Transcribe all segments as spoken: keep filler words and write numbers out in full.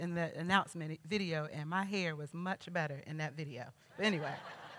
in the announcement video, and my hair was much better in that video. But anyway,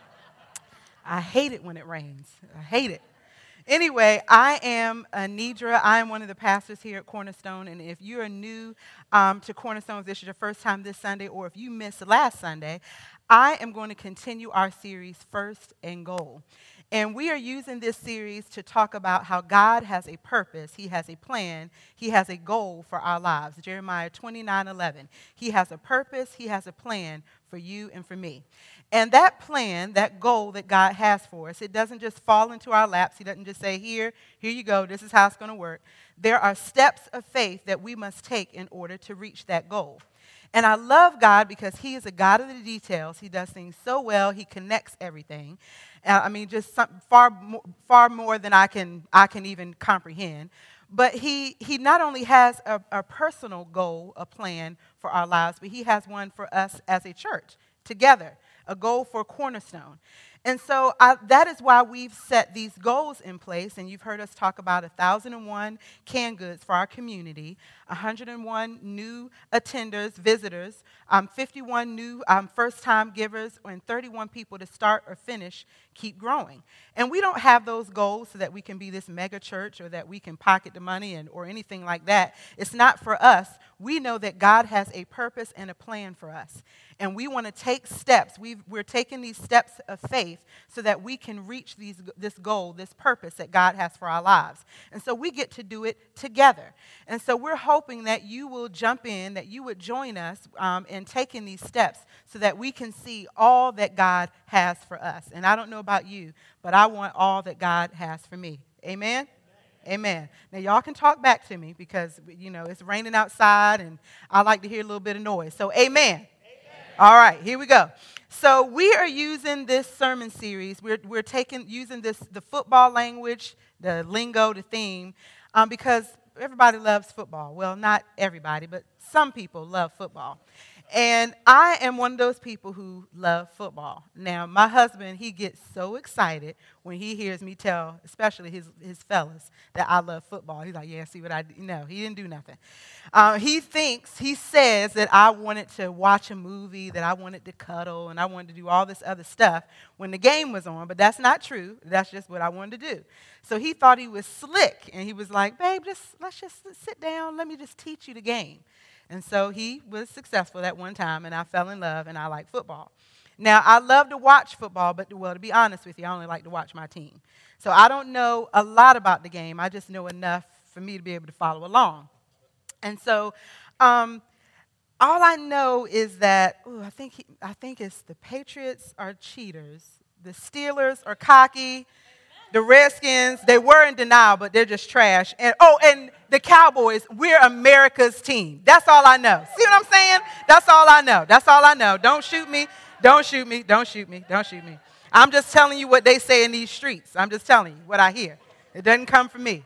I hate it when it rains. I hate it. Anyway, I am Anidra. I am one of the pastors here at Cornerstone, and if you are new um, to Cornerstone, if this is your first time this Sunday, or if you missed last Sunday, I am going to continue our series, First and Goal. And we are using this series to talk about how God has a purpose, He has a plan, He has a goal for our lives. Jeremiah twenty-nine eleven. He has a purpose, He has a plan for you and for me. And that plan, that goal that God has for us, it doesn't just fall into our laps. He doesn't just say, here, here you go, this is how it's going to work. There are steps of faith that we must take in order to reach that goal. And I love God because He is a God of the details. He does things so well. He connects everything. Uh, I mean, just some, far, more, far more than I can, I can even comprehend. But he, he not only has a, a personal goal, a plan for our lives, but He has one for us as a church together, a goal for Cornerstone. And so I, that is why we've set these goals in place. And you've heard us talk about one thousand one canned goods for our community, one hundred one new attenders, visitors, um, fifty-one new um, first-time givers, and thirty-one people to start or finish Keep Growing. And we don't have those goals so that we can be this mega church or that we can pocket the money and or anything like that. It's not for us. We know that God has a purpose and a plan for us. And we want to take steps. We've, we're taking these steps of faith so that we can reach these, this goal, this purpose that God has for our lives. And so we get to do it together. And so we're hoping that you will jump in, that you would join us um, in taking these steps so that we can see all that God has for us. And I don't know about you, but I want all that God has for me. Amen? Amen. Now, y'all can talk back to me because, you know, it's raining outside and I like to hear a little bit of noise. So, amen. Amen. All right, here we go. So, we are using this sermon series. We're, we're taking, using this, the football language, the lingo, the theme, um, because everybody loves football. Well, not everybody, but some people love football. And I am one of those people who love football. Now, my husband, he gets so excited when he hears me tell, especially his, his fellas, that I love football. He's like, yeah, see what I do? No, he didn't do nothing. Uh, he thinks, he says that I wanted to watch a movie, that I wanted to cuddle, and I wanted to do all this other stuff when the game was on. But that's not true. That's just what I wanted to do. So he thought he was slick, and he was like, babe, just let's just sit down. Let me just teach you the game. And so he was successful at one time, and I fell in love, and I like football. Now, I love to watch football, but, well, to be honest with you, I only like to watch my team. So I don't know a lot about the game. I just know enough for me to be able to follow along. And so um, all I know is that, ooh, I think he, I think it's the Patriots are cheaters, the Steelers are cocky, the Redskins, they were in denial, but they're just trash. And oh, and the Cowboys, we're America's team. That's all I know. See what I'm saying? That's all I know. That's all I know. Don't shoot me. Don't shoot me. Don't shoot me. Don't shoot me. I'm just telling you what they say in these streets. I'm just telling you what I hear. It doesn't come from me.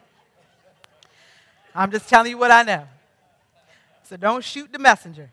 I'm just telling you what I know. So don't shoot the messenger.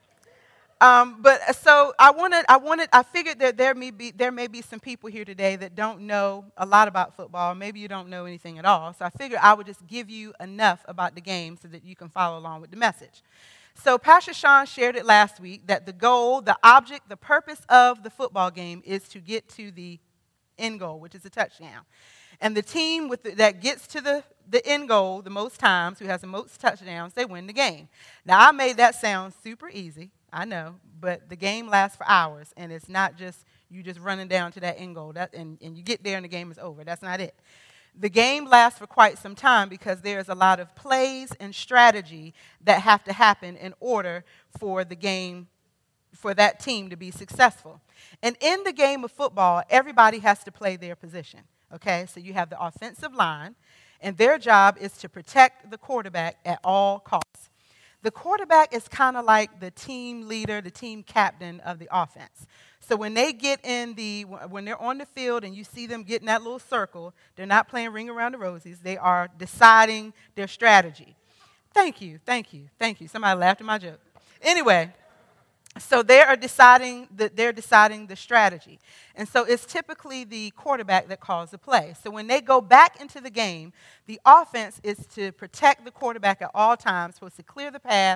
Um, but so I wanted, I wanted, I figured that there may be, there may be some people here today that don't know a lot about football. Maybe you don't know anything at all. So I figured I would just give you enough about the game so that you can follow along with the message. So Pastor Sean shared it last week that the goal, the object, the purpose of the football game is to get to the end goal, which is a touchdown. And the team with the, that gets to the, the end goal the most times, who has the most touchdowns, they win the game. Now, I made that sound super easy. I know, but the game lasts for hours, and it's not just you just running down to that end goal, that, and, and you get there and the game is over. That's not it. The game lasts for quite some time because there's a lot of plays and strategy that have to happen in order for the game, for that team to be successful. And in the game of football, everybody has to play their position, okay? So you have the offensive line, and their job is to protect the quarterback at all costs. The quarterback is kind of like the team leader, the team captain of the offense. So when they get in the, when they're on the field and you see them get in that little circle, they're not playing Ring Around the Rosies. They are deciding their strategy. Thank you, thank you, thank you. Somebody laughed at my joke. Anyway, so they are deciding the, they're deciding the strategy. And so it's typically the quarterback that calls the play. So when they go back into the game, the offense is to protect the quarterback at all times, supposed to clear the path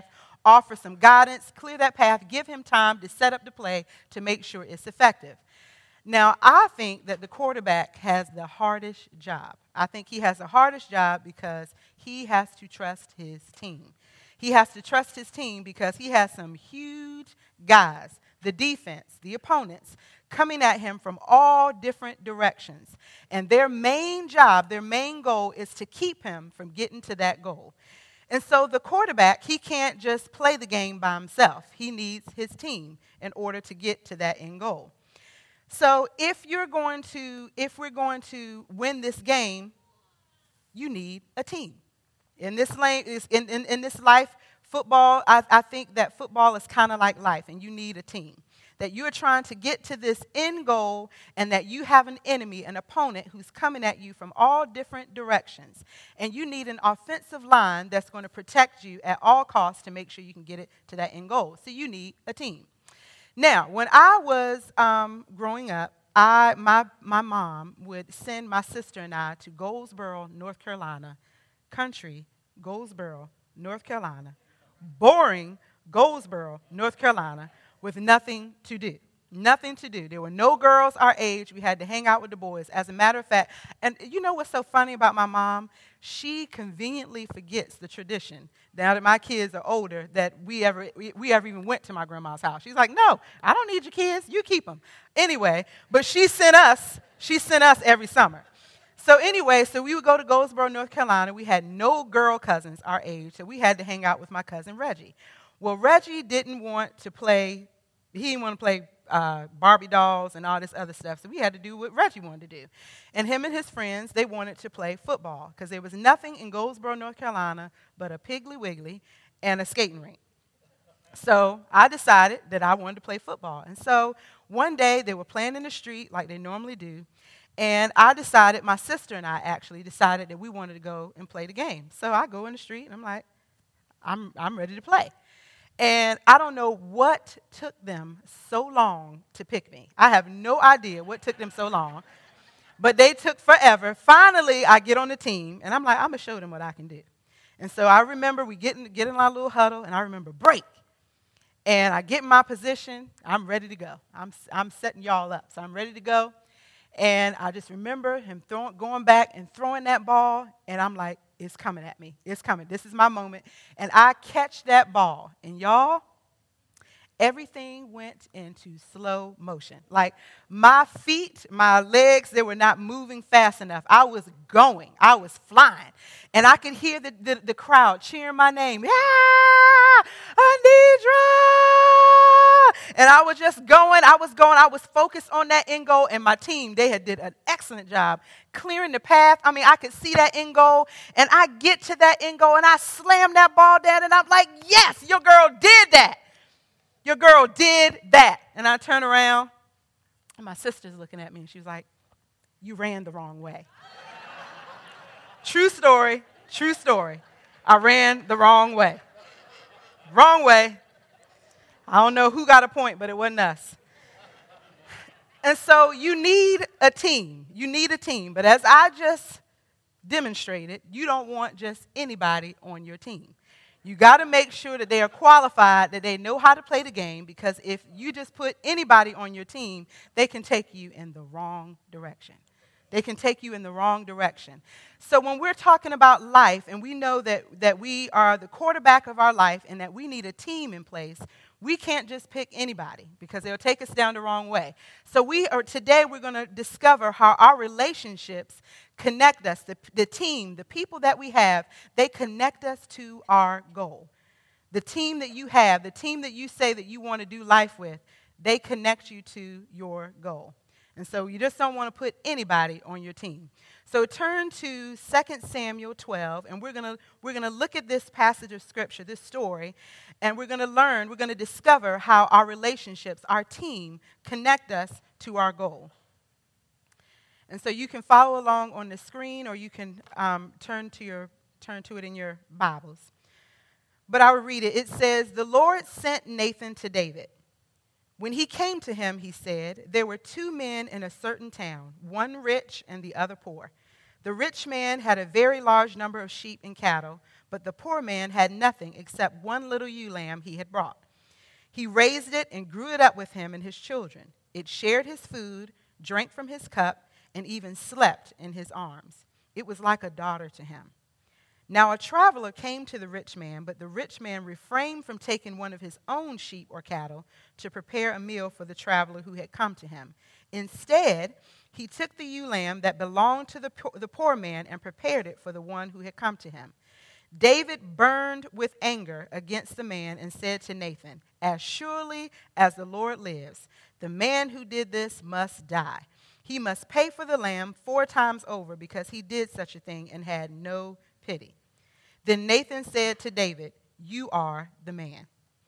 offer some guidance, clear that path, give him time to set up the play to make sure it's effective. Now, I think that the quarterback has the hardest job. I think he has the hardest job because he has to trust his team. He has to trust his team because he has some huge guys, the defense, the opponents, coming at him from all different directions. And their main job, their main goal is to keep him from getting to that goal. And so the quarterback, he can't just play the game by himself. He needs his team in order to get to that end goal. So if you're going to, if we're going to win this game, you need a team. In this lane, in, in, in this life, football, I, I think that football is kind of like life, and you need a team. That you're trying to get to this end goal, and that you have an enemy, an opponent who's coming at you from all different directions. And you need an offensive line that's going to protect you at all costs to make sure you can get it to that end goal. So you need a team. Now, when I was um, growing up, I, my, my mom would send my sister and I to Goldsboro, North Carolina, country, Goldsboro, North Carolina, boring Goldsboro, North Carolina, with nothing to do. Nothing to do. There were no girls our age. We had to hang out with the boys. As a matter of fact, and you know what's so funny about my mom? She conveniently forgets the tradition, now that my kids are older, that we ever we, we ever even went to my grandma's house. She's like, no, I don't need your kids. You keep them. Anyway, but she sent us, she sent us every summer. So anyway, so we would go to Goldsboro, North Carolina. We had no girl cousins our age, so we had to hang out with my cousin Reggie. Well, Reggie didn't want to play, he didn't want to play uh, Barbie dolls and all this other stuff, so we had to do what Reggie wanted to do. And him and his friends, they wanted to play football because there was nothing in Goldsboro, North Carolina but a Piggly Wiggly and a skating rink. So I decided that I wanted to play football. And so one day they were playing in the street like they normally do, and I decided, my sister and I actually decided that we wanted to go and play the game. So I go in the street and I'm like, I'm I'm ready to play. And I don't know what took them so long to pick me. I have no idea what took them so long. But they took forever. Finally, I get on the team, and I'm like, I'm going to show them what I can do. And so I remember we get in, get in our little huddle, and I remember break. And I get in my position. I'm ready to go. I'm, I'm setting y'all up, so I'm ready to go. And I just remember him throwing, going back and throwing that ball, and I'm like, it's coming at me. It's coming. This is my moment. And I catch that ball. And y'all, everything went into slow motion. Like my feet, my legs, they were not moving fast enough. I was going. I was flying. And I could hear the, the, the crowd cheering my name. Yeah, Anidra! And I was just going. I was going. I was focused on that end goal. And my team, they had did an excellent job clearing the path. I mean, I could see that end goal. And I get to that end goal, and I slam that ball down. And I'm like, yes, your girl did that. Your girl did that. And I turn around, and my sister's looking at me, and she was like, you ran the wrong way. True story, true story. I ran the wrong way. Wrong way. I don't know who got a point, but it wasn't us. And so you need a team. You need a team. But as I just demonstrated, you don't want just anybody on your team. You got to make sure that they are qualified, that they know how to play the game, because if you just put anybody on your team, they can take you in the wrong direction. They can take you in the wrong direction. So when we're talking about life, and we know that, that we are the quarterback of our life and that we need a team in place, we can't just pick anybody because they'll take us down the wrong way. So we are today we're going to discover how our relationships connect us, the, the team, the people that we have, they connect us to our goal. The team that you have, the team that you say that you want to do life with, they connect you to your goal. And so you just don't want to put anybody on your team. So turn to Second Samuel twelve, and we're going to we're going to look at this passage of Scripture, this story, and we're going to learn, we're going to discover how our relationships, our team, connect us to our goal. And so you can follow along on the screen, or you can um, turn to your turn to it in your Bibles. But I will read it. It says, "The Lord sent Nathan to David. When he came to him, he said, there were two men in a certain town, one rich and the other poor. The rich man had a very large number of sheep and cattle, but the poor man had nothing except one little ewe lamb he had brought. He raised it and grew it up with him and his children. It shared his food, drank from his cup, and even slept in his arms. It was like a daughter to him. Now a traveler came to the rich man, but the rich man refrained from taking one of his own sheep or cattle to prepare a meal for the traveler who had come to him. Instead, he took the ewe lamb that belonged to the poor, the poor man and prepared it for the one who had come to him. David burned with anger against the man and said to Nathan, "As surely as the Lord lives, the man who did this must die. He must pay for the lamb four times over because he did such a thing and had no pity." Then Nathan said to David, "You are the man."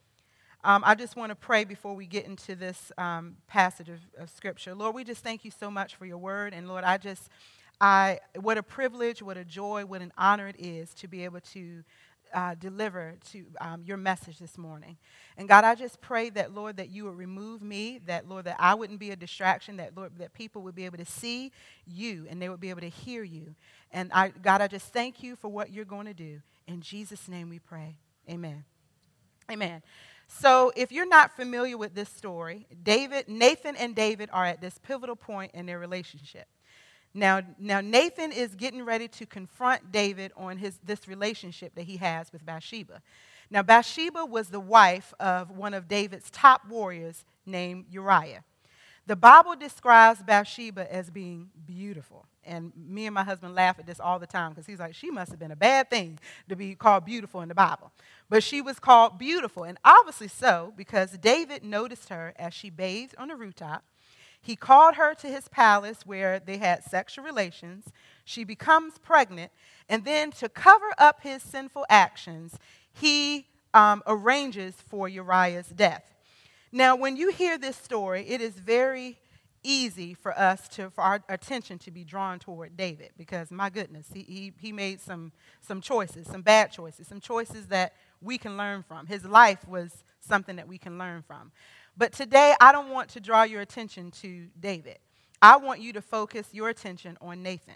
Um, I just want to pray before we get into this um, passage of, of Scripture. Lord, we just thank you so much for your word. And Lord, I just, I, what a privilege, what a joy, what an honor it is to be able to uh, deliver to um, your message this morning. And God, I just pray that, Lord, that you would remove me, that, Lord, that I wouldn't be a distraction, that, Lord, that people would be able to see you and they would be able to hear you. And I, God, I just thank you for what you're going to do. In Jesus' name we pray. Amen. Amen. So if you're not familiar with this story, David, Nathan and David are at this pivotal point in their relationship. Now, now Nathan is getting ready to confront David on his this relationship that he has with Bathsheba. Now, Bathsheba was the wife of one of David's top warriors named Uriah. The Bible describes Bathsheba as being beautiful. And me and my husband laugh at this all the time because he's like, she must have been a bad thing to be called beautiful in the Bible. But she was called beautiful, and obviously so, because David noticed her as she bathed on the rooftop. He called her to his palace where they had sexual relations. She becomes pregnant, and then to cover up his sinful actions, he um, arranges for Uriah's death. Now, when you hear this story, it is very easy for us to, for our attention to be drawn toward David, because my goodness, he he, he made some some choices, some bad choices, some choices that we can learn from. His life was something that we can learn from. But today, I don't want to draw your attention to David. I want you to focus your attention on Nathan.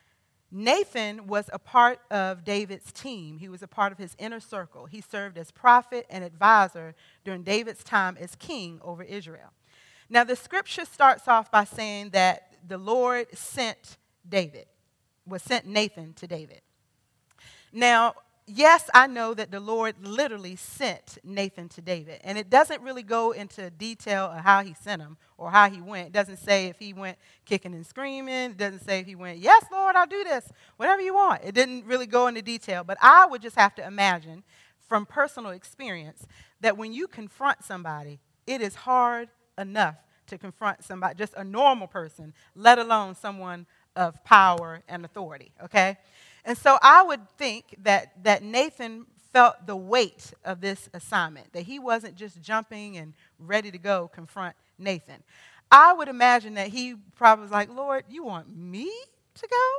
Nathan was a part of David's team. He was a part of his inner circle. He served as prophet and advisor during David's time as king over Israel. Now, the scripture starts off by saying that the Lord sent David, was sent Nathan to David. Now, yes, I know that the Lord literally sent Nathan to David. And it doesn't really go into detail of how he sent him or how he went. It doesn't say if he went kicking and screaming. It doesn't say if he went, "Yes, Lord, I'll do this," whatever you want. It didn't really go into detail. But I would just have to imagine from personal experience that when you confront somebody, it is hard enough to confront somebody, just a normal person, let alone someone of power and authority, okay? And so I would think that, that Nathan felt the weight of this assignment, that he wasn't just jumping and ready to go confront Nathan. I would imagine that he probably was like, "Lord, you want me to go?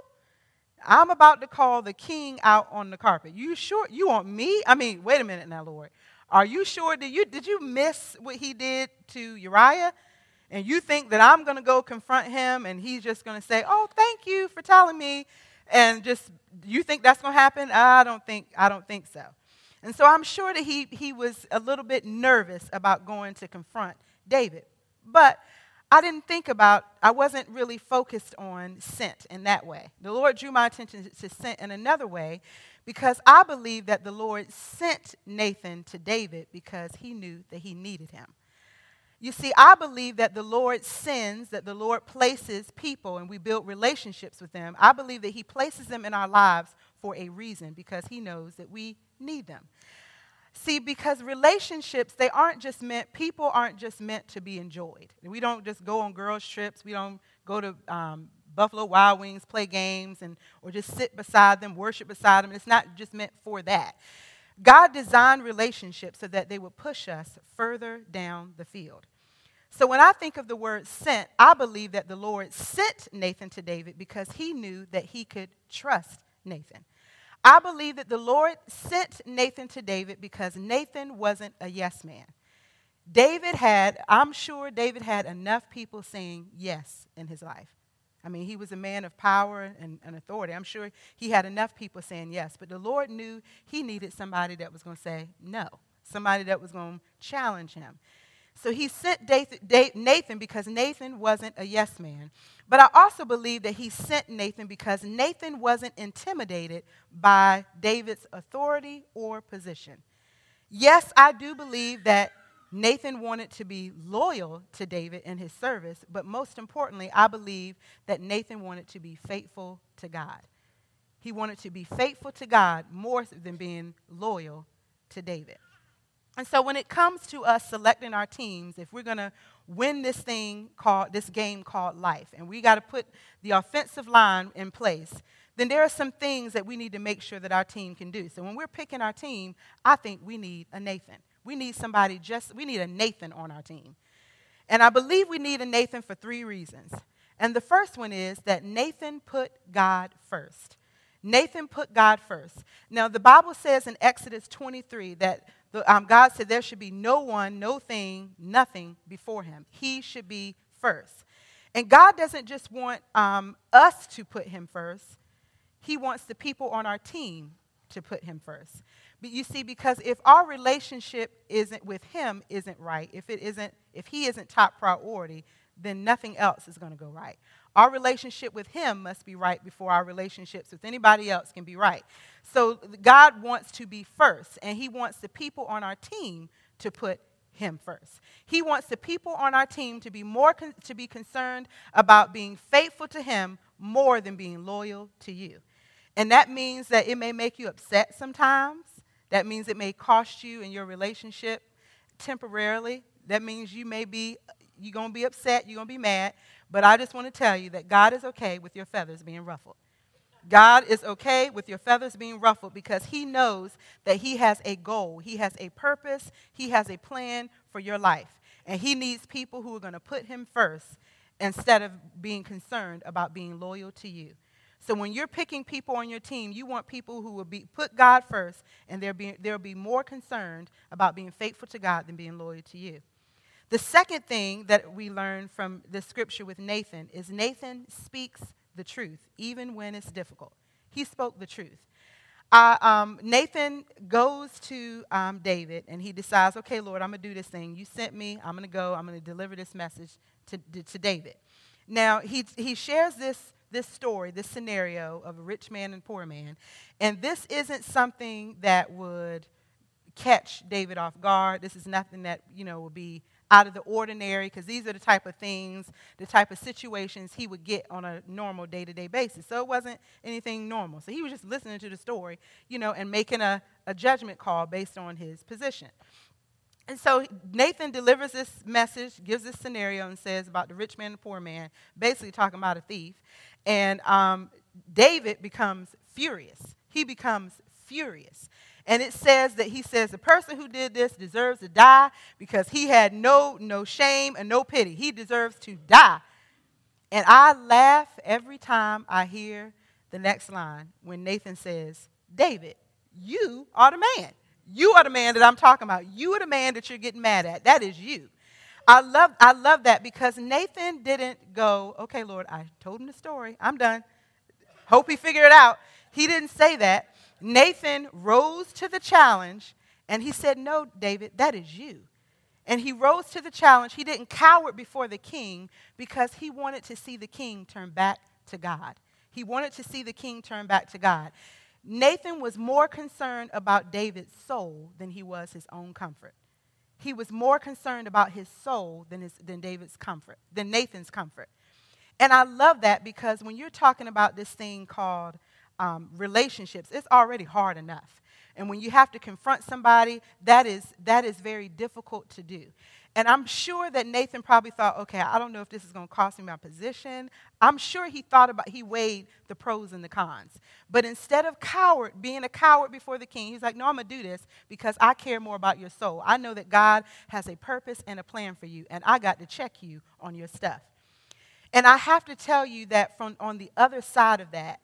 I'm about to call the king out on the carpet. You sure you want me? I mean, wait a minute now, Lord. Are you sure? Did you, did you miss what he did to Uriah? And you think that I'm going to go confront him and he's just going to say, 'Oh, thank you for telling me,' and just, you think that's going to happen? I don't think I don't think so." And so I'm sure that he he was a little bit nervous about going to confront David. But I didn't think about, I wasn't really focused on sent in that way. The Lord drew my attention to sent in another way, because I believe that the Lord sent Nathan to David because he knew that he needed him. You see, I believe that the Lord sends, that the Lord places people and we build relationships with them. I believe that he places them in our lives for a reason, because he knows that we need them. See, because relationships, they aren't just meant, people aren't just meant to be enjoyed. We don't just go on girls' trips. We don't go to um, Buffalo Wild Wings, play games, and or just sit beside them, worship beside them. It's not just meant for that. God designed relationships so that they would push us further down the field. So when I think of the word sent, I believe that the Lord sent Nathan to David because he knew that he could trust Nathan. I believe that the Lord sent Nathan to David because Nathan wasn't a yes man. David had, I'm sure David had enough people saying yes in his life. I mean, he was a man of power and, and authority. I'm sure he had enough people saying yes, but the Lord knew he needed somebody that was going to say no, somebody that was going to challenge him. So he sent Nathan because Nathan wasn't a yes man. But I also believe that he sent Nathan because Nathan wasn't intimidated by David's authority or position. Yes, I do believe that Nathan wanted to be loyal to David in his service, but most importantly, I believe that Nathan wanted to be faithful to God. He wanted to be faithful to God more than being loyal to David. And so when it comes to us selecting our teams, if we're going to win this thing called, this game called life, and we got to put the offensive line in place, then there are some things that we need to make sure that our team can do. So when we're picking our team, I think we need a Nathan. We need somebody just, we need a Nathan on our team. And I believe we need a Nathan for three reasons. And the first one is that Nathan put God first. Nathan put God first. Now, the Bible says in Exodus twenty-three that the, um, God said there should be no one, no thing, nothing before him. He should be first. And God doesn't just want um, us to put him first. He wants the people on our team to put him first. But you see, because if our relationship isn't with him isn't right, if it isn't, if he isn't top priority, then nothing else is going to go right. Our relationship with him must be right before our relationships with anybody else can be right. So God wants to be first, and he wants the people on our team to put him first. He wants the people on our team to be more con- to be concerned about being faithful to him more than being loyal to you. And that means that it may make you upset sometimes. That means it may cost you in your relationship temporarily. That means you may be, you're going to be upset, you're going to be mad. But I just want to tell you that God is okay with your feathers being ruffled. God is okay with your feathers being ruffled because he knows that he has a goal. He has a purpose. He has a plan for your life. And he needs people who are going to put him first instead of being concerned about being loyal to you. So when you're picking people on your team, you want people who will be put God first, and they'll be, they'll be more concerned about being faithful to God than being loyal to you. The second thing that we learn from the scripture with Nathan is Nathan speaks the truth, even when it's difficult. He spoke the truth. Uh, um, Nathan goes to um, David, and he decides, okay, Lord, I'm going to do this thing. You sent me. I'm going to go. I'm going to deliver this message to, to, to David. Now, he, he shares this this story, this scenario of a rich man and poor man. And this isn't something that would catch David off guard. This is nothing that, you know, would be out of the ordinary, because these are the type of things, the type of situations he would get on a normal day-to-day basis. So it wasn't anything normal. So he was just listening to the story, you know, and making a, a judgment call based on his position. And so Nathan delivers this message, gives this scenario, and says about the rich man and the poor man, basically talking about a thief. And um, David becomes furious. He becomes furious. And it says that he says the person who did this deserves to die because he had no, no shame and no pity. He deserves to die. And I laugh every time I hear the next line when Nathan says, David, you are the man. You are the man that I'm talking about. You are the man that you're getting mad at. That is you. I love, I love that because Nathan didn't go, okay, Lord, I told him the story. I'm done. Hope he figured it out. He didn't say that. Nathan rose to the challenge, and he said, no, David, that is you. And he rose to the challenge. He didn't cower before the king because he wanted to see the king turn back to God. He wanted to see the king turn back to God. Nathan was more concerned about David's soul than he was his own comfort. He was more concerned about his soul than, his, than David's comfort, than Nathan's comfort. And I love that because when you're talking about this thing called um, relationships, it's already hard enough. And when you have to confront somebody, that is, that is very difficult to do. And I'm sure that Nathan probably thought, okay, I don't know if this is going to cost me my position. I'm sure he thought about, he weighed the pros and the cons. But instead of coward, being a coward before the king, he's like, no, I'm going to do this because I care more about your soul. I know that God has a purpose and a plan for you, and I got to check you on your stuff. And I have to tell you that from on the other side of that,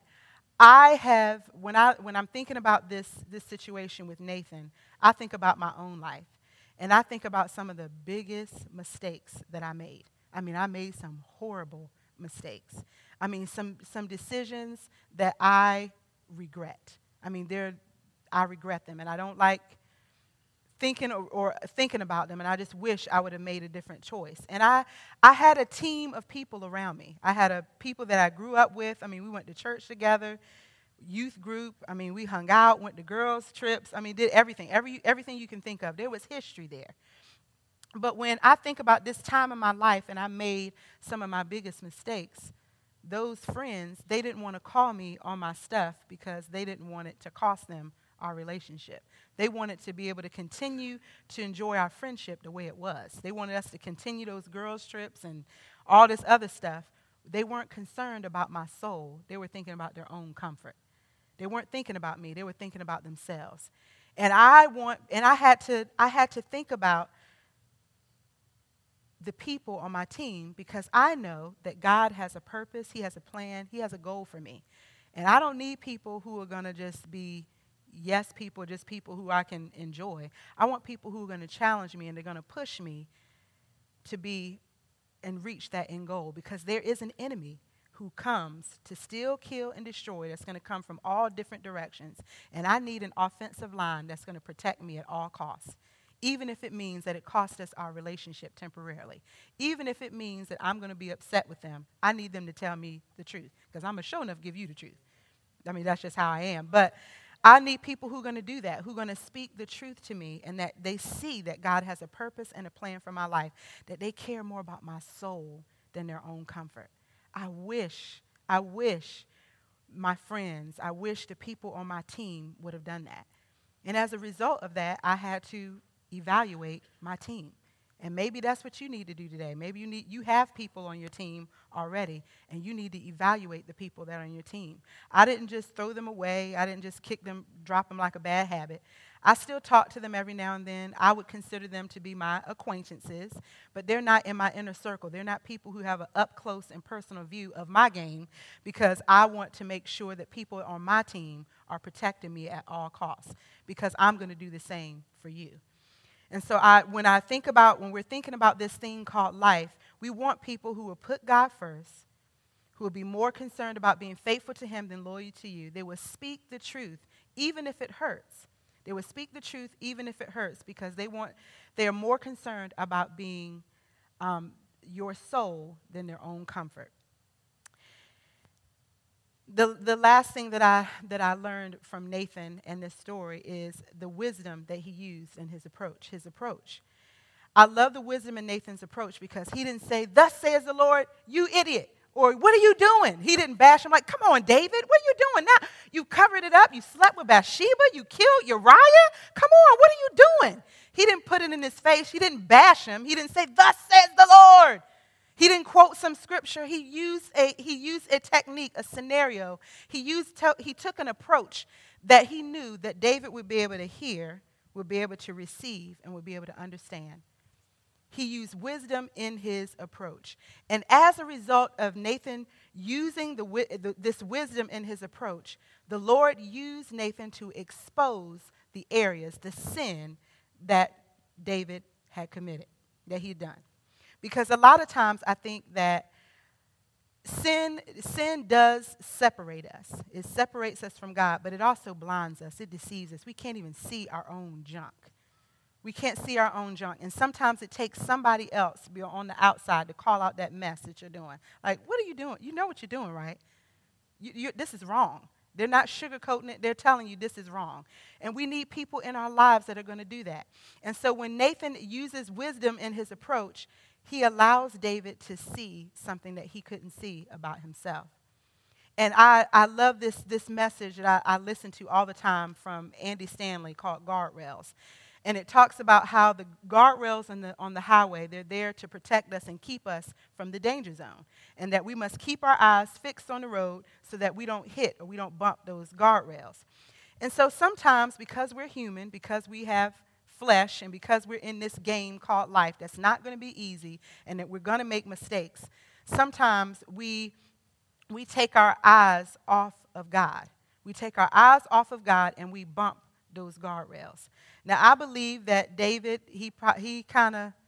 I have, when, I, when I'm thinking about this, this situation with Nathan, I think about my own life. And I think about some of the biggest mistakes that I made. I mean, I made some horrible mistakes. I mean, some some decisions that I regret. I mean, they're I regret them, and I don't like thinking or, or thinking about them, and I just wish I would have made a different choice. And I I had a team of people around me. I had a people that I grew up with. I mean, we went to church together, youth group. I mean, we hung out, went to girls' trips. I mean, did everything, every everything you can think of. There was history there. But when I think about this time in my life and I made some of my biggest mistakes, those friends, they didn't want to call me on my stuff because they didn't want it to cost them our relationship. They wanted to be able to continue to enjoy our friendship the way it was. They wanted us to continue those girls' trips and all this other stuff. They weren't concerned about my soul. They were thinking about their own comfort. They weren't thinking about me. They were thinking about themselves. And I want, and I had to, I had to think about the people on my team because I know that God has a purpose, He has a plan, He has a goal for me. And I don't need people who are going to just be yes people, just people who I can enjoy. I want people who are going to challenge me and they're going to push me to be and reach that end goal because there is an enemy who comes to steal, kill, and destroy that's going to come from all different directions. And I need an offensive line that's going to protect me at all costs. Even if it means that it costs us our relationship temporarily. Even if it means that I'm going to be upset with them, I need them to tell me the truth because I'm going to sure enough give you the truth. I mean, that's just how I am. But I need people who are going to do that, who are going to speak the truth to me and that they see that God has a purpose and a plan for my life, that they care more about my soul than their own comfort. I wish, I wish my friends, I wish the people on my team would have done that. And as a result of that, I had to evaluate my team. And maybe that's what you need to do today. Maybe you need you have people on your team already, and you need to evaluate the people that are on your team. I didn't just throw them away. I didn't just kick them, drop them like a bad habit. I still talk to them every now and then. I would consider them to be my acquaintances, but they're not in my inner circle. They're not people who have an up-close and personal view of my game because I want to make sure that people on my team are protecting me at all costs because I'm going to do the same for you. And so I, when I think about, when we're thinking about this thing called life, we want people who will put God first, who will be more concerned about being faithful to Him than loyal to you. They will speak the truth, even if it hurts. They will speak the truth, even if it hurts, because they want, they are more concerned about being um, your soul than their own comfort. The, the last thing that I, that I learned from Nathan and this story is the wisdom that he used in his approach, his approach. I love the wisdom in Nathan's approach because he didn't say, "Thus says the Lord, you idiot," or "What are you doing?" He didn't bash him like, "Come on, David, what are you doing now? You covered it up. You slept with Bathsheba. You killed Uriah. Come on, what are you doing?" He didn't put it in his face. He didn't bash him. He didn't say, "Thus says the Lord." He didn't quote some scripture. He used a he used a technique, a scenario. He used to, he took an approach that he knew that David would be able to hear, would be able to receive, and would be able to understand. He used wisdom in his approach. And as a result of Nathan using the, the, this wisdom in his approach, the Lord used Nathan to expose the areas, the sin that David had committed, that he'd done. Because a lot of times I think that sin, sin does separate us. It separates us from God, but it also blinds us. It deceives us. We can't even see our own junk. We can't see our own junk. And sometimes it takes somebody else to be on the outside to call out that mess that you're doing. Like, what are you doing? You know what you're doing, right? You, you, this is wrong. They're not sugarcoating it. They're telling you this is wrong. And we need people in our lives that are going to do that. And so when Nathan uses wisdom in his approach, he allows David to see something that he couldn't see about himself. And I, I love this, this message that I, I listen to all the time from Andy Stanley called Guardrails. And it talks about how the guardrails on the, on the highway, they're there to protect us and keep us from the danger zone. And that we must keep our eyes fixed on the road so that we don't hit or we don't bump those guardrails. And so sometimes because we're human, because we have flesh, and because we're in this game called life that's not going to be easy and that we're going to make mistakes, sometimes we we take our eyes off of God. We take our eyes off of God and we bump those guardrails. Now, I believe that David, he he kind of,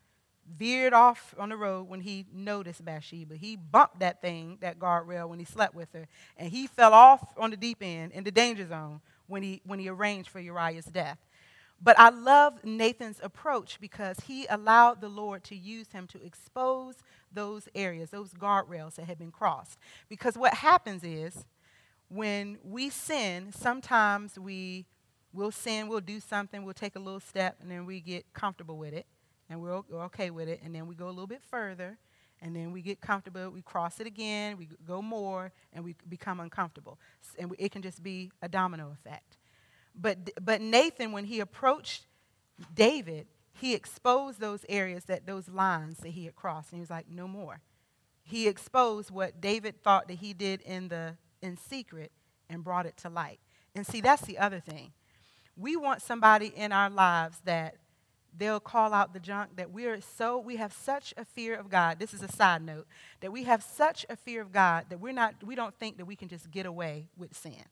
veered off on the road when he noticed Bathsheba. He bumped that thing, that guardrail, when he slept with her. And he fell off on the deep end in the danger zone when he, when he arranged for Uriah's death. But I love Nathan's approach because he allowed the Lord to use him to expose those areas, those guardrails that had been crossed. Because what happens is when we sin, sometimes we will sin, we'll do something, we'll take a little step, and then we get comfortable with it, and we're, we're okay with it, and then we go a little bit further, and then we get comfortable, we cross it again, we go more, and we become uncomfortable. And we, it can just be a domino effect. But, but Nathan, when he approached David, he exposed those areas, that those lines that he had crossed. And he was like, no more. He exposed what David thought that he did in, the, in secret and brought it to light. And see, that's the other thing. We want somebody in our lives that they'll call out the junk, that we are so, we have such a fear of God. This is a side note, that we have such a fear of God that we're not, we don't think that we can just get away with sin.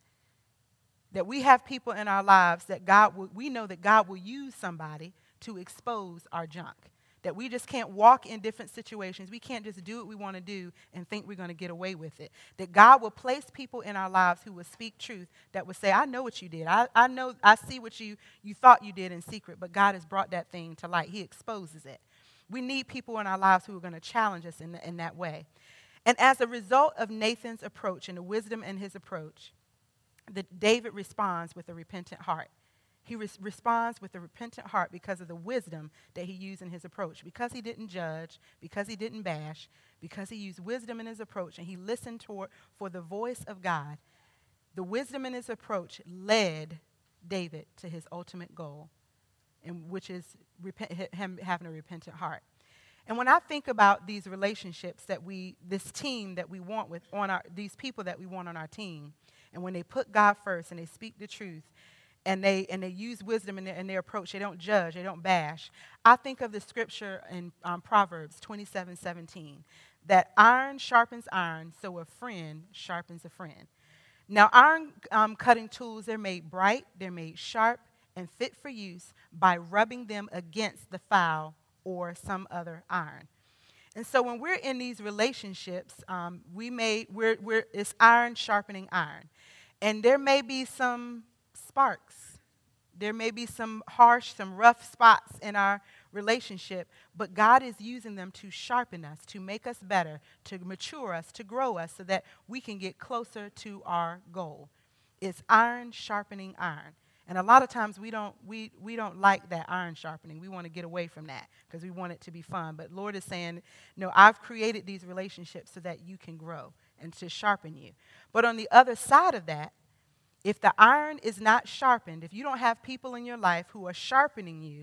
That we have people in our lives that God will, we know that God will use somebody to expose our junk. That we just can't walk in different situations. We can't just do what we want to do and think we're going to get away with it. That God will place people in our lives who will speak truth, that will say, I know what you did. I, I know, I see what you, you thought you did in secret, but God has brought that thing to light. He exposes it. We need people in our lives who are going to challenge us in, the, in that way. And as a result of Nathan's approach and the wisdom in his approach, that David responds with a repentant heart. He res- responds with a repentant heart because of the wisdom that he used in his approach. Because he didn't judge, because he didn't bash, because he used wisdom in his approach and he listened toward, for the voice of God. The wisdom in his approach led David to his ultimate goal, and which is repent, him having a repentant heart. And when I think about these relationships that we, this team that we want with on our, these people that we want on our team, and when they put God first and they speak the truth, and they and they use wisdom in their, in their approach, they don't judge, they don't bash. I think of the scripture in um, Proverbs twenty-seven seventeen, that iron sharpens iron, so a friend sharpens a friend. Now, iron um, cutting tools, they're made bright, they're made sharp, and fit for use by rubbing them against the file or some other iron. And so when we're in these relationships, um, we may, we're, we're, it's iron sharpening iron. And there may be some sparks. There may be some harsh, some rough spots in our relationship, but God is using them to sharpen us, to make us better, to mature us, to grow us so that we can get closer to our goal. It's iron sharpening iron. And a lot of times we don't we we don't like that iron sharpening. We want to get away from that because we want it to be fun. But Lord is saying, no, I've created these relationships so that you can grow and to sharpen you. But on the other side of that, if the iron is not sharpened, if you don't have people in your life who are sharpening you,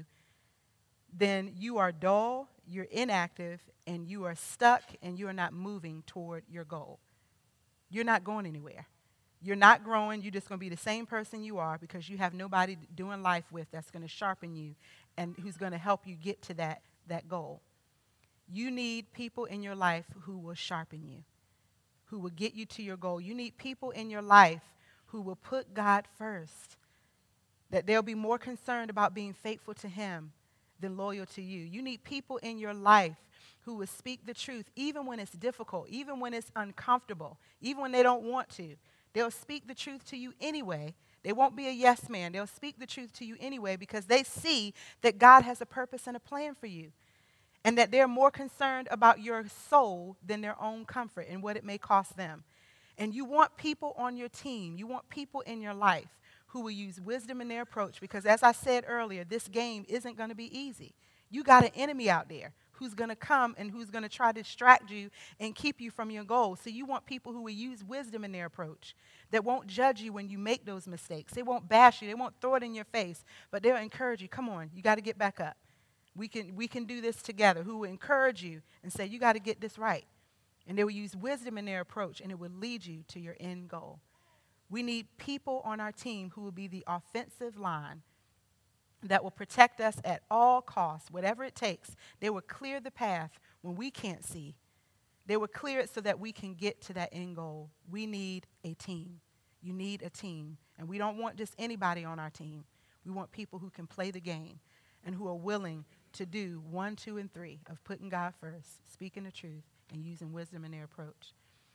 then you are dull, you're inactive, and you are stuck, and you are not moving toward your goal. You're not going anywhere. You're not growing. You're just going to be the same person you are because you have nobody doing life with that's going to sharpen you and who's going to help you get to that, that goal. You need people in your life who will sharpen you, who will get you to your goal. You need people in your life who will put God first, that they'll be more concerned about being faithful to him than loyal to you. You need people in your life who will speak the truth even when it's difficult, even when it's uncomfortable, even when they don't want to. They'll speak the truth to you anyway. They won't be a yes man. They'll speak the truth to you anyway because they see that God has a purpose and a plan for you and that they're more concerned about your soul than their own comfort and what it may cost them. And you want people on your team. You want people in your life who will use wisdom in their approach because, as I said earlier, this game isn't going to be easy. You got an enemy out there who's going to come and who's going to try to distract you and keep you from your goals. So you want people who will use wisdom in their approach, that won't judge you when you make those mistakes. They won't bash you. They won't throw it in your face, but they'll encourage you. Come on, you got to get back up. We can, we can do this together. Who will encourage you and say, you got to get this right. And they will use wisdom in their approach, and it will lead you to your end goal. We need people on our team who will be the offensive line that will protect us at all costs, whatever it takes. They will clear the path when we can't see. They will clear it so that we can get to that end goal. We need a team. You need a team. And we don't want just anybody on our team. We want people who can play the game and who are willing to do one, two, and three of putting God first, speaking the truth, and using wisdom in their approach.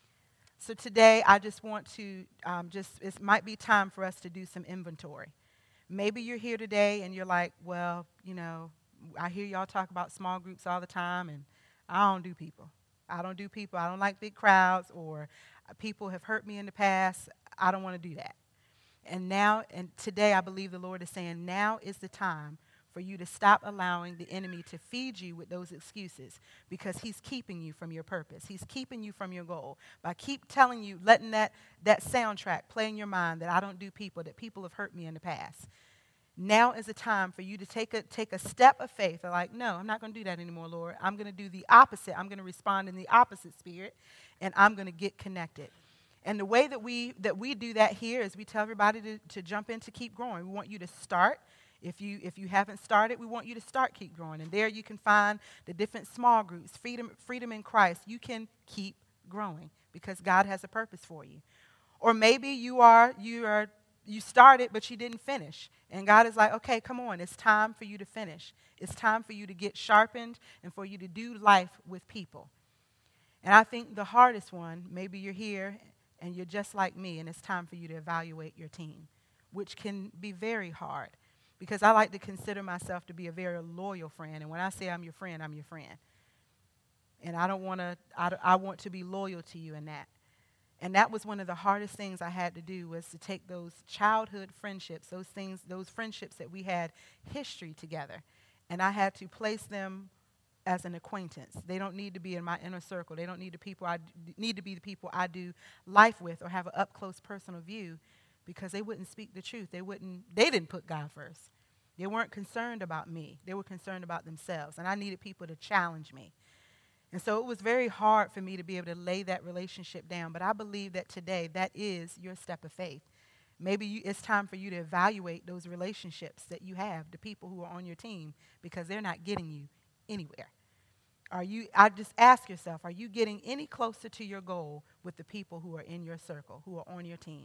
So today, I just want to um, just, it might be time for us to do some inventory. Maybe you're here today and you're like, well, you know, I hear y'all talk about small groups all the time, and I don't do people. I don't do people. I don't like big crowds, or people have hurt me in the past. I don't want to do that. And now, and today, I believe the Lord is saying, now is the time for you to stop allowing the enemy to feed you with those excuses, because he's keeping you from your purpose. He's keeping you from your goal. By keep telling you, letting that, that soundtrack play in your mind that I don't do people, that people have hurt me in the past. Now is the time for you to take a, take a step of faith. Like, no, I'm not going to do that anymore, Lord. I'm going to do the opposite. I'm going to respond in the opposite spirit, and I'm going to get connected. And the way that we that we do that here is we tell everybody to, to jump in to keep growing. We want you to start. If you if you haven't started, we want you to start Keep Growing. And there you can find the different small groups, Freedom, Freedom in Christ. You can keep growing because God has a purpose for you. Or maybe you are you are you started but you didn't finish. And God is like, okay, come on, it's time for you to finish. It's time for you to get sharpened and for you to do life with people. And I think the hardest one, maybe you're here and you're just like me, and it's time for you to evaluate your team, which can be very hard. Because I like to consider myself to be a very loyal friend. And when I say I'm your friend, I'm your friend. And I don't want to, I, I want to be loyal to you in that. And that was one of the hardest things I had to do, was to take those childhood friendships, those things, those friendships that we had history together. And I had to place them as an acquaintance. They don't need to be in my inner circle. They don't need, the people I, need to be the people I do life with or have an up-close personal view, because they wouldn't speak the truth. They wouldn't, they didn't put God first. They weren't concerned about me. They were concerned about themselves. And I needed people to challenge me. And so it was very hard for me to be able to lay that relationship down. But I believe that today, that is your step of faith. Maybe you, it's time for you to evaluate those relationships that you have, the people who are on your team, because they're not getting you anywhere. Are you, I just ask yourself, are you getting any closer to your goal with the people who are in your circle, who are on your team?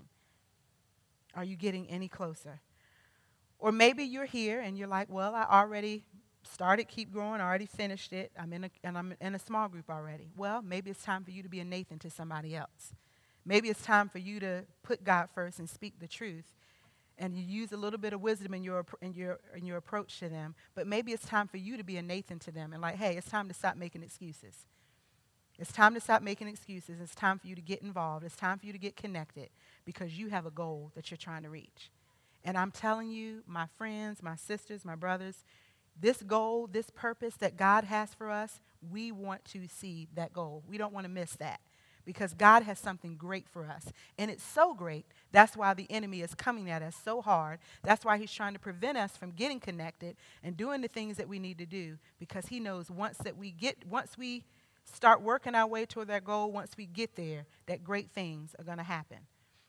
Are you getting any closer? Or maybe you're here and you're like, well, I already started Keep Growing, I already finished it, I'm in a, and I'm in a small group already. Well, maybe it's time for you to be a Nathan to somebody else. Maybe it's time for you to put God first and speak the truth, and you use a little bit of wisdom in your, in your, in your approach to them. But maybe it's time for you to be a Nathan to them and like, hey, it's time to stop making excuses. It's time to stop making excuses. It's time for you to get involved. It's time for you to get connected, because you have a goal that you're trying to reach. And I'm telling you, my friends, my sisters, my brothers, this goal, this purpose that God has for us, we want to see that goal. We don't want to miss that, because God has something great for us. And it's so great, that's why the enemy is coming at us so hard. That's why he's trying to prevent us from getting connected and doing the things that we need to do, because he knows once that we get, once we start working our way toward that goal, once we get there, that great things are going to happen.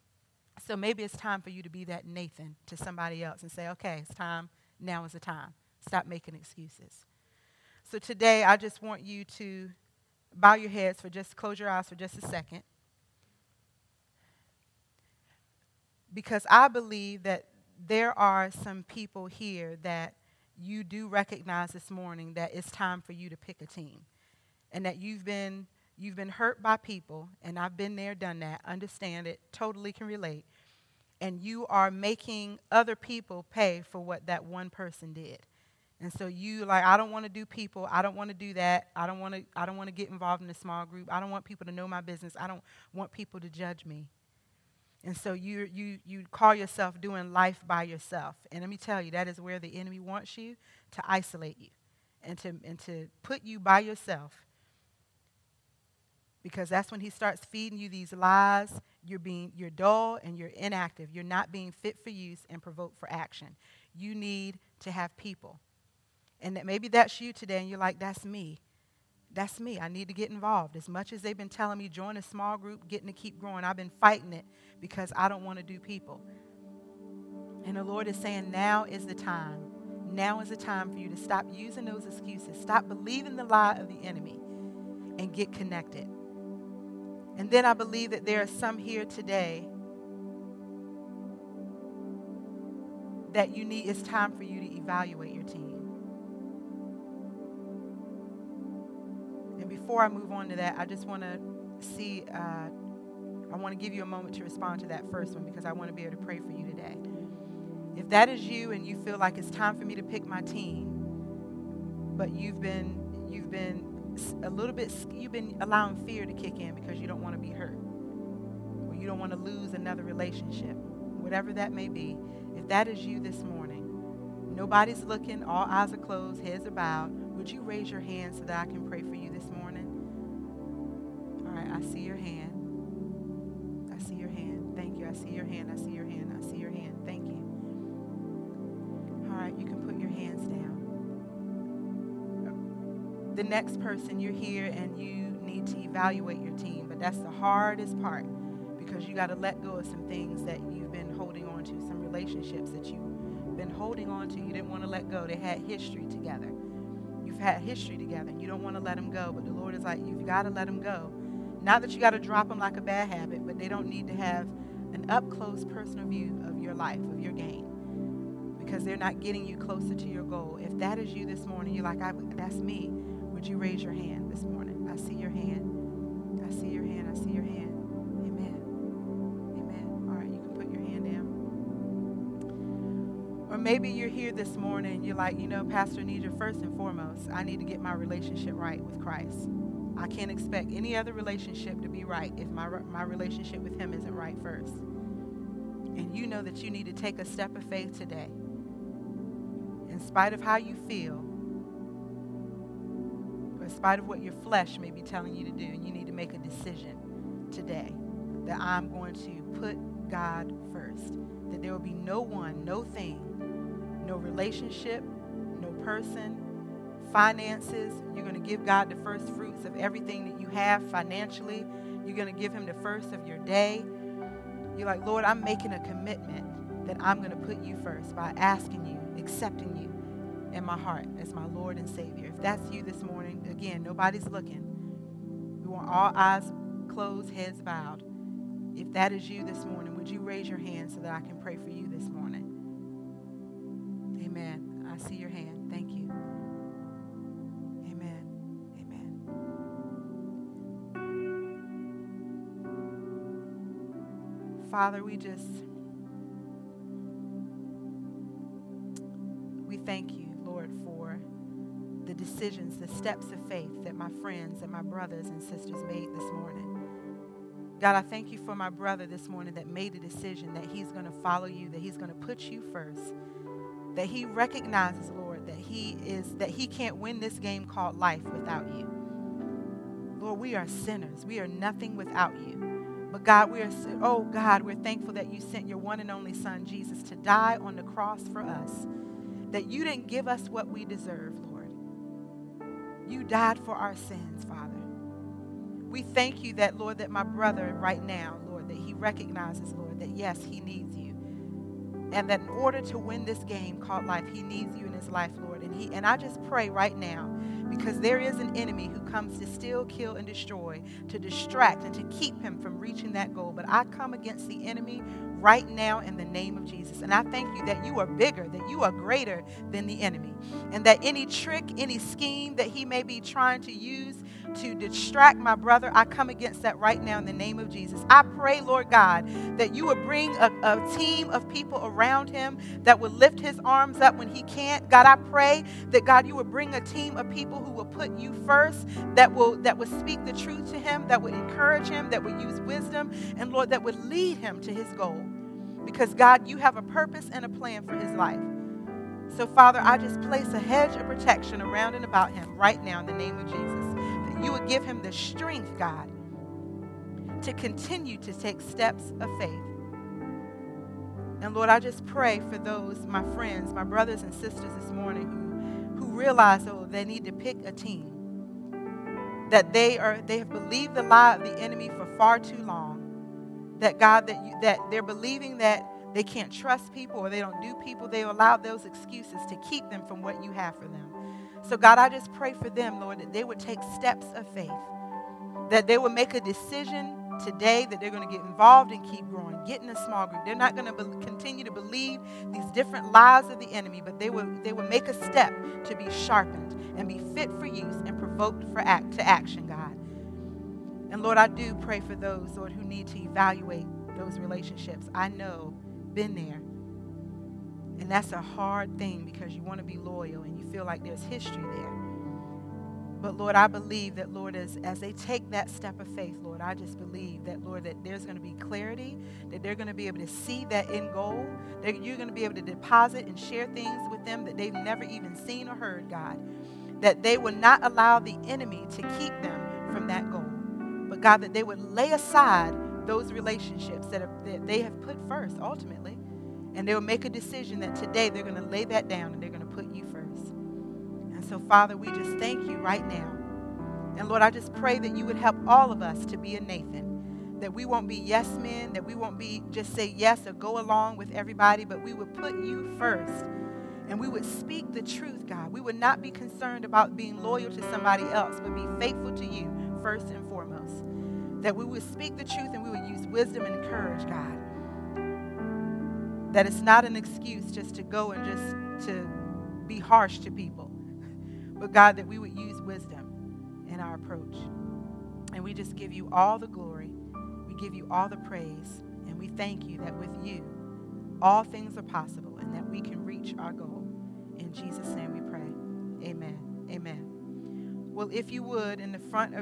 So maybe it's time for you to be that Nathan to somebody else and say, okay, it's time, now is the time. Stop making excuses. So today, I just want you to bow your heads for just, close your eyes for just a second. Because I believe that there are some people here that you do recognize this morning that it's time for you to pick a team. And that you've been You've been hurt by people, and I've been there, done that, understand it, totally can relate. And you are making other people pay for what that one person did. And so you like, I don't want to do people. I don't want to do that. I don't want to I don't want to get involved in a small group. I don't want people to know my business. I don't want people to judge me. And so you you you call yourself doing life by yourself. And let me tell you, that is where the enemy wants you, to isolate you and to and to put you by yourself. Because that's when he starts feeding you these lies. You're being, you're dull and you're inactive. You're not being fit for use and provoked for action. You need to have people. And that maybe that's you today, and you're like, that's me. That's me. I need to get involved. As much as they've been telling me, join a small group, getting to Keep Growing, I've been fighting it because I don't want to do people. And the Lord is saying, now is the time. Now is the time for you to stop using those excuses. Stop believing the lie of the enemy and get connected. And then I believe that there are some here today that you need, it's time for you to evaluate your team. before I move on to that, I just want to see, uh, I want to give you a moment to respond to that first one because I want to be able to pray for you today. If that is you and you feel like it's time for me to pick my team, but you've been, you've been a little bit, you've been allowing fear to kick in because you don't want to be hurt or you don't want to lose another relationship, whatever that may be. If that is you this morning, nobody's looking, all eyes are closed, heads are bowed. Would you raise your hand so that I can pray for you this morning? All right, I see your hand. I see your hand. Thank you. I see your hand. I see your hand. I see your hand. Thank you. All right, you can put your hands down. The next person, you're here and you need to evaluate your team, but that's the hardest part because you got to let go of some things that you've been holding on to, some relationships that you've been holding on to. You didn't want to let go. They had history together. You've had history together and you don't want to let them go, but the Lord is like, you've got to let them go. Not that you got to drop them like a bad habit, but they don't need to have an up-close personal view of your life, of your game, because they're not getting you closer to your goal. If that is you this morning, you're like, I, that's me. Would you raise your hand this morning? I see your hand. I see your hand. I see your hand. Amen. Amen. All right, you can put your hand down. Or maybe you're here this morning and you're like, you know, Pastor Nidra, first and foremost, I need to get my relationship right with Christ. I can't expect any other relationship to be right if my, my relationship with him isn't right first. And you know that you need to take a step of faith today. In spite of how you feel, in spite of what your flesh may be telling you to do, you need to make a decision today that I'm going to put God first. That there will be no one, no thing, no relationship, no person, finances. You're going to give God the first fruits of everything that you have financially. You're going to give him the first of your day. You're like, Lord, I'm making a commitment that I'm going to put you first by asking you, accepting you in my heart as my Lord and Savior. If that's you this morning, again, nobody's looking. We want all eyes closed, heads bowed. If that is you this morning, would you raise your hand so that I can pray for you this morning? Amen. I see your hand. Thank you. Amen. Amen. Father, we just, we thank you, Lord, for the decisions, the steps of faith that my friends and my brothers and sisters made this morning. God, I thank you for my brother this morning that made a decision that he's going to follow you, that he's going to put you first, that he recognizes, Lord, that he is, that he can't win this game called life without you. Lord, we are sinners. We are nothing without you. But God, we are, oh God, we're thankful that you sent your one and only son, Jesus, to die on the cross for us, that you didn't give us what we deserve, Lord. You died for our sins, Father. We thank you that, Lord, that my brother right now, Lord, that he recognizes, Lord, that yes, he needs you. And that in order to win this game called life, he needs you in his life, Lord. And he and I just pray right now, because there is an enemy who comes to steal, kill, and destroy, to distract and to keep him from reaching that goal. But I come against the enemy right now in the name of Jesus. And I thank you that you are bigger, that you are greater than the enemy. And that any trick, any scheme that he may be trying to use to distract my brother, I come against that right now in the name of Jesus. I pray, Lord God, that you would bring a, a team of people around him that would lift his arms up when he can't. God, I pray that, God, you would bring a team of people who will put you first, that will that would speak the truth to him, that would encourage him, that would use wisdom, and Lord, that would lead him to his goal. Because, God, you have a purpose and a plan for his life. So, Father, I just place a hedge of protection around and about him right now in the name of Jesus. That you would give him the strength, God, to continue to take steps of faith. And, Lord, I just pray for those, my friends, my brothers and sisters this morning who, who realize, oh, they need to pick a team. That they are they have believed the lie of the enemy for far too long. That, God, that you, that they're believing that they can't trust people or they don't do people. They allow those excuses to keep them from what you have for them. So, God, I just pray for them, Lord, that they would take steps of faith, that they would make a decision today that they're going to get involved and keep growing, get in a small group. They're not going to be- continue to believe these different lies of the enemy, but they will they will make a step to be sharpened and be fit for use and provoked for act to action, God. And Lord, I do pray for those, Lord, who need to evaluate those relationships. I know, been there. And that's a hard thing because you want to be loyal and you feel like there's history there. But Lord, I believe that, Lord, as, as they take that step of faith, Lord, I just believe that, Lord, that there's going to be clarity, that they're going to be able to see that end goal, that you're going to be able to deposit and share things with them that they've never even seen or heard, God, that they will not allow the enemy to keep them from that goal. But, God, that they would lay aside those relationships that, have, that they have put first, ultimately, and they will make a decision that today they're going to lay that down and they're going to put you first. And so, Father, we just thank you right now. And, Lord, I just pray that you would help all of us to be a Nathan, that we won't be yes men, that we won't be just say yes or go along with everybody, but we would put you first. And we would speak the truth, God. We would not be concerned about being loyal to somebody else, but be faithful to you first and foremost. That we would speak the truth and we would use wisdom and courage, God. That it's not an excuse just to go and just to be harsh to people. But God, that we would use wisdom in our approach. And we just give you all the glory. We give you all the praise. And we thank you that with you, all things are possible and that we can reach our goal. In Jesus' name we pray. Amen. Amen. Well, if you would, in the front of